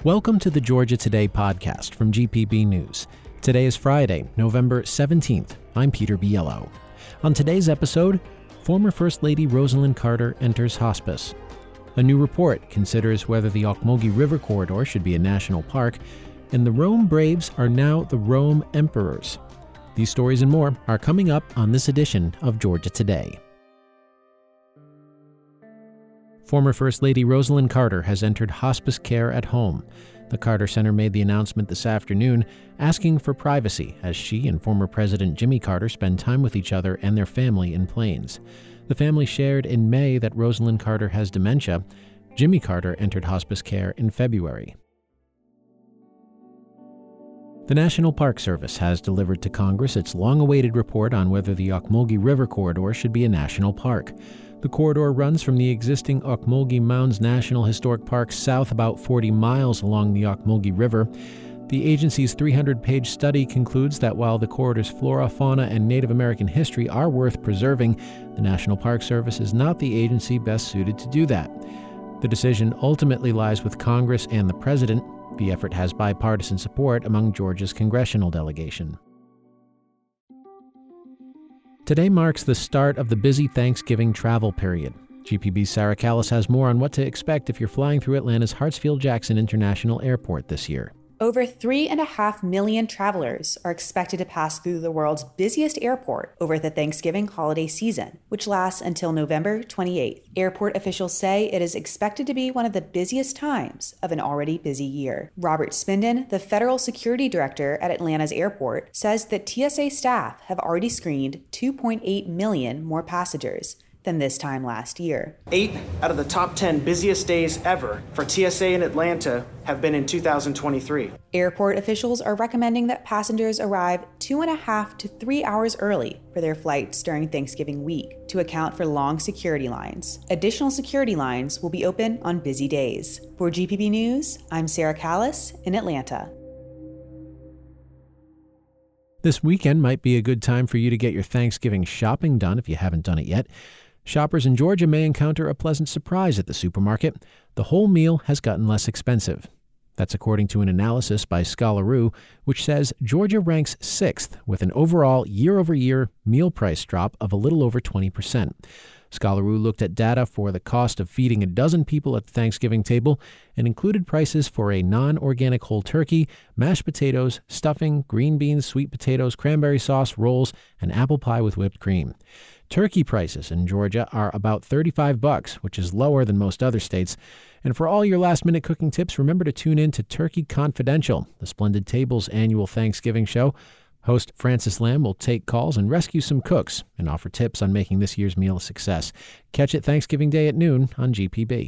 Welcome to the Georgia Today podcast from GPB News. Today is Friday, November 17th. I'm Peter Biello. On today's episode, former First Lady Rosalynn Carter enters hospice. A new report considers whether the Ocmulgee River corridor should be a national park, and the Rome Braves are now the Rome Emperors. These stories and more are coming up on this edition of Georgia Today. Former First Lady Rosalynn Carter has entered hospice care at home. The Carter Center made the announcement this afternoon, asking for privacy as she and former President Jimmy Carter spend time with each other and their family in Plains. The family shared in May that Rosalynn Carter has dementia. Jimmy Carter entered hospice care in February. The National Park Service has delivered to Congress its long-awaited report on whether the Ocmulgee River corridor should be a national park. The corridor runs from the existing Ocmulgee Mounds National Historic Park south about 40 miles along the Ocmulgee River. The agency's 300-page study concludes that while the corridor's flora, fauna, and Native American history are worth preserving, the National Park Service is not the agency best suited to do that. The decision ultimately lies with Congress and the President. The effort has bipartisan support among Georgia's congressional delegation. Today marks the start of the busy Thanksgiving travel period. GPB's Sarah Callis has more on what to expect if you're flying through Atlanta's Hartsfield-Jackson International Airport this year. Over 3.5 million travelers are expected to pass through the world's busiest airport over the Thanksgiving holiday season, which lasts until November 28th. Airport officials say it is expected to be one of the busiest times of an already busy year. Robert Spindon, the federal security director at Atlanta's airport, says that TSA staff have already screened 2.8 million more passengers than this time last year. 8 out of the top 10 busiest days ever for TSA in Atlanta have been in 2023. Airport officials are recommending that passengers arrive 2.5 to 3 hours early for their flights during Thanksgiving week to account for long security lines. Additional security lines will be open on busy days. For GPB News, I'm Sarah Callis in Atlanta. This weekend might be a good time for you to get your Thanksgiving shopping done if you haven't done it yet. Shoppers in Georgia may encounter a pleasant surprise at the supermarket. The whole meal has gotten less expensive. That's according to an analysis by Scholaroo, which says Georgia ranks 6th with an overall year-over-year meal price drop of a little over 20%. Scholaroo looked at data for the cost of feeding a dozen people at the Thanksgiving table and included prices for a non-organic whole turkey, mashed potatoes, stuffing, green beans, sweet potatoes, cranberry sauce, rolls, and apple pie with whipped cream. Turkey prices in Georgia are about $35, which is lower than most other states. And for all your last-minute cooking tips, remember to tune in to Turkey Confidential, the Splendid Table's annual Thanksgiving show. Host Francis Lamb will take calls and rescue some cooks and offer tips on making this year's meal a success. Catch it Thanksgiving Day at noon on GPB.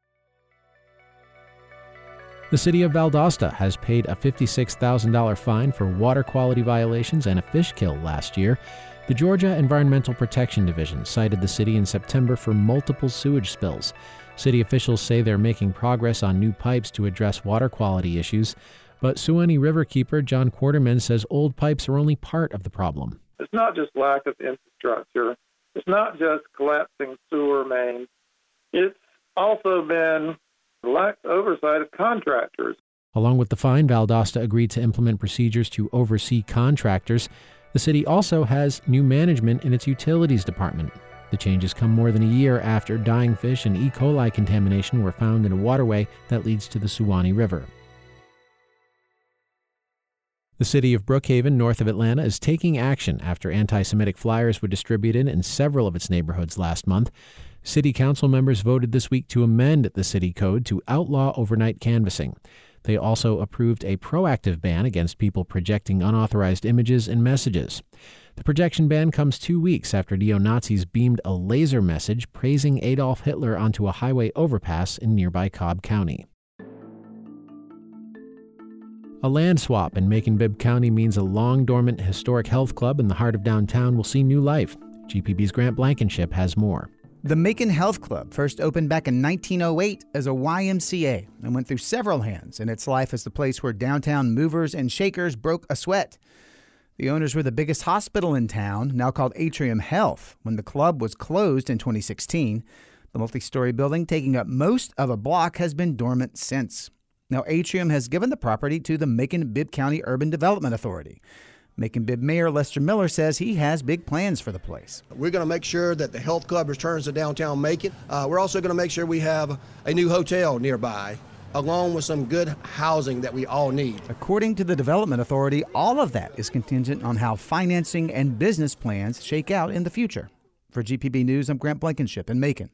The city of Valdosta has paid a $56,000 fine for water quality violations and a fish kill last year. The Georgia Environmental Protection Division cited the city in September for multiple sewage spills. City officials say they're making progress on new pipes to address water quality issues, but Suwannee Riverkeeper John Quarterman says old pipes are only part of the problem. It's not just lack of infrastructure. It's not just collapsing sewer mains. It's also been lack of oversight of contractors. Along with the fine, Valdosta agreed to implement procedures to oversee contractors. The city also has new management in its utilities department. The changes come more than a year after dying fish and E. coli contamination were found in a waterway that leads to the Suwannee River. The city of Brookhaven, north of Atlanta, is taking action after anti-Semitic flyers were distributed in several of its neighborhoods last month. City council members voted this week to amend the city code to outlaw overnight canvassing. They also approved a proactive ban against people projecting unauthorized images and messages. The projection ban comes 2 weeks after neo-Nazis beamed a laser message praising Adolf Hitler onto a highway overpass in nearby Cobb County. A land swap in Macon-Bibb County means a long-dormant historic health club in the heart of downtown will see new life. GPB's Grant Blankenship has more. The Macon Health Club first opened back in 1908 as a YMCA and went through several hands in its life as the place where downtown movers and shakers broke a sweat. The owners were the biggest hospital in town, now called Atrium Health, when the club was closed in 2016. The multi-story building, taking up most of a block, has been dormant since. Now, Atrium has given the property to the Macon-Bibb County Urban Development Authority. Macon-Bibb Mayor Lester Miller says he has big plans for the place. We're going to make sure that the health club returns to downtown Macon. We're also going to make sure we have a new hotel nearby, along with some good housing that we all need. According to the Development Authority, all of that is contingent on how financing and business plans shake out in the future. For GPB News, I'm Grant Blankenship in Macon.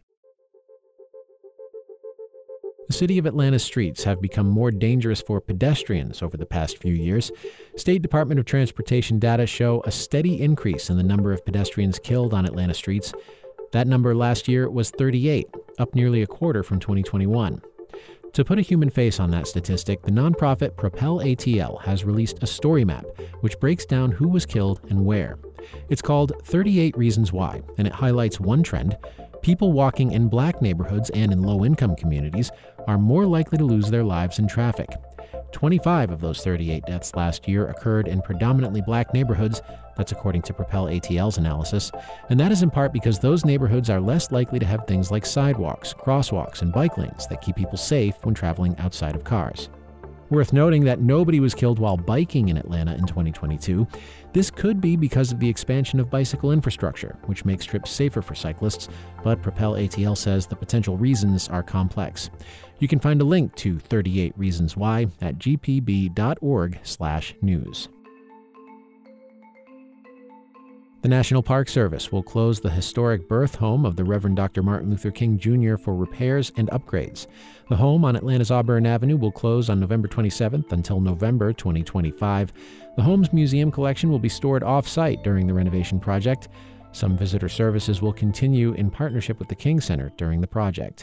The city of Atlanta's streets have become more dangerous for pedestrians over the past few years. State Department of Transportation data show a steady increase in the number of pedestrians killed on Atlanta streets. That number last year was 38, up nearly a quarter from 2021. To put a human face on that statistic, the nonprofit Propel ATL has released a story map which breaks down who was killed and where. It's called 38 Reasons Why, and it highlights one trend. People walking in black neighborhoods and in low-income communities are more likely to lose their lives in traffic. 25 of those 38 deaths last year occurred in predominantly black neighborhoods. That's according to Propel ATL's analysis. And that is in part because those neighborhoods are less likely to have things like sidewalks, crosswalks, and bike lanes that keep people safe when traveling outside of cars. Worth noting that nobody was killed while biking in Atlanta in 2022. This could be because of the expansion of bicycle infrastructure, which makes trips safer for cyclists, but Propel ATL says the potential reasons are complex. You can find a link to 38 Reasons Why at gpb.org/news. The National Park Service will close the historic birth home of the Reverend Dr. Martin Luther King Jr. for repairs and upgrades. The home on Atlanta's Auburn Avenue will close on November 27th until November 2025. The home's museum collection will be stored off-site during the renovation project. Some visitor services will continue in partnership with the King Center during the project.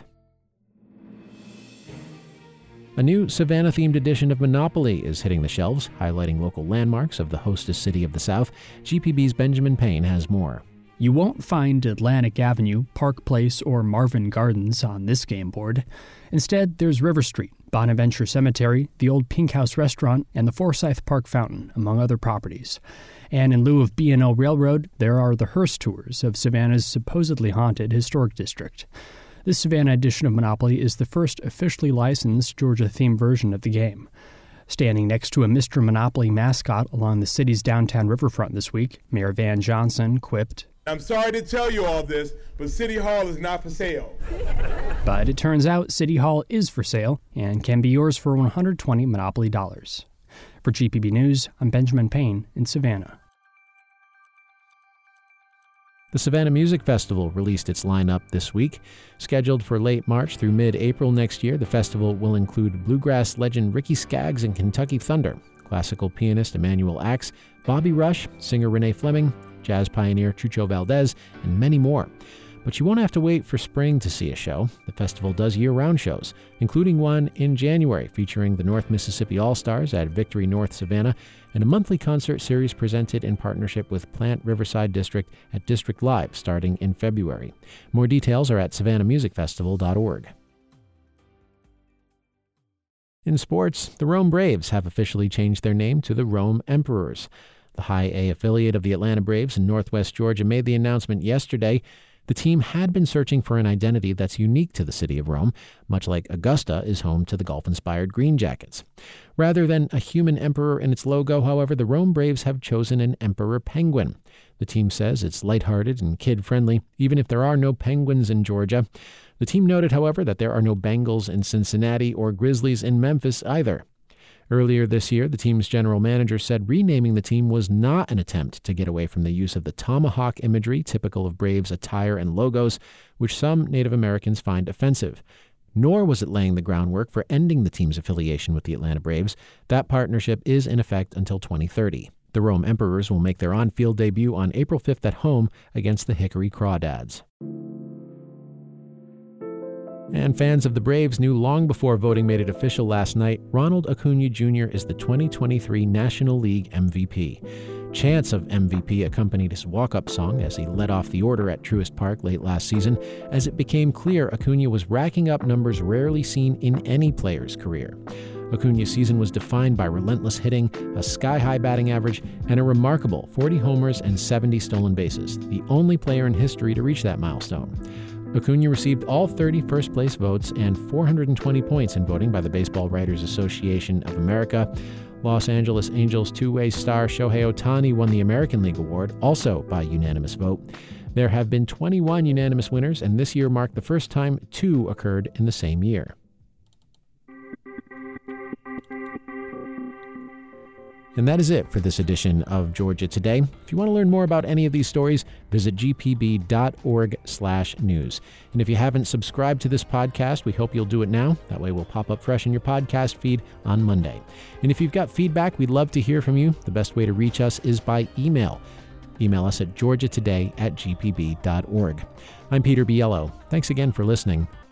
A new Savannah-themed edition of Monopoly is hitting the shelves, highlighting local landmarks of the hostess city of the South. GPB's Benjamin Payne has more. You won't find Atlantic Avenue, Park Place, or Marvin Gardens on this game board. Instead, there's River Street, Bonaventure Cemetery, the old Pink House Restaurant, and the Forsyth Park Fountain, among other properties. And in lieu of B&O Railroad, there are the Hearst tours of Savannah's supposedly haunted historic district. This Savannah edition of Monopoly is the first officially licensed Georgia-themed version of the game. Standing next to a Mr. Monopoly mascot along the city's downtown riverfront this week, Mayor Van Johnson quipped, "I'm sorry to tell you all this, but City Hall is not for sale." But it turns out City Hall is for sale and can be yours for $120 Monopoly dollars. For GPB News, I'm Benjamin Payne in Savannah. The Savannah Music Festival released its lineup this week. Scheduled for late March through mid-April next year, the festival will include bluegrass legend Ricky Skaggs and Kentucky Thunder, classical pianist Emmanuel Axe, Bobby Rush, singer Renee Fleming, jazz pioneer Chucho Valdez, and many more. But you won't have to wait for spring to see a show. The festival does year-round shows, including one in January featuring the North Mississippi All-Stars at Victory North Savannah, and a monthly concert series presented in partnership with Plant Riverside District at District Live starting in February. More details are at savannahmusicfestival.org. In sports, the Rome Braves have officially changed their name to the Rome Emperors. The High A affiliate of the Atlanta Braves in Northwest Georgia made the announcement yesterday. The team had been searching for an identity that's unique to the city of Rome, much like Augusta is home to the golf-inspired Green Jackets. Rather than a human emperor in its logo, however, the Rome Braves have chosen an emperor penguin. The team says it's lighthearted and kid-friendly, even if there are no penguins in Georgia. The team noted, however, that there are no Bengals in Cincinnati or Grizzlies in Memphis either. Earlier this year, the team's general manager said renaming the team was not an attempt to get away from the use of the tomahawk imagery typical of Braves attire and logos, which some Native Americans find offensive. Nor was it laying the groundwork for ending the team's affiliation with the Atlanta Braves. That partnership is in effect until 2030. The Rome Emperors will make their on-field debut on April 5th at home against the Hickory Crawdads. And fans of the Braves knew long before voting made it official last night, Ronald Acuna Jr. is the 2023 National League MVP. Chants of MVP accompanied his walk-up song as he led off the order at Truist Park late last season, as it became clear Acuna was racking up numbers rarely seen in any player's career. Acuna's season was defined by relentless hitting, a sky-high batting average, and a remarkable 40 homers and 70 stolen bases, the only player in history to reach that milestone. Acuna received all 30 first-place votes and 420 points in voting by the Baseball Writers Association of America. Los Angeles Angels two-way star Shohei Ohtani won the American League Award, also by unanimous vote. There have been 21 unanimous winners, and this year marked the first time 2 occurred in the same year. And that is it for this edition of Georgia Today. If you want to learn more about any of these stories, visit gpb.org/news. And if you haven't subscribed to this podcast, we hope you'll do it now. That way we'll pop up fresh in your podcast feed on Monday. And if you've got feedback, we'd love to hear from you. The best way to reach us is by email. Email us at georgiatoday@gpb.org. I'm Peter Biello. Thanks again for listening.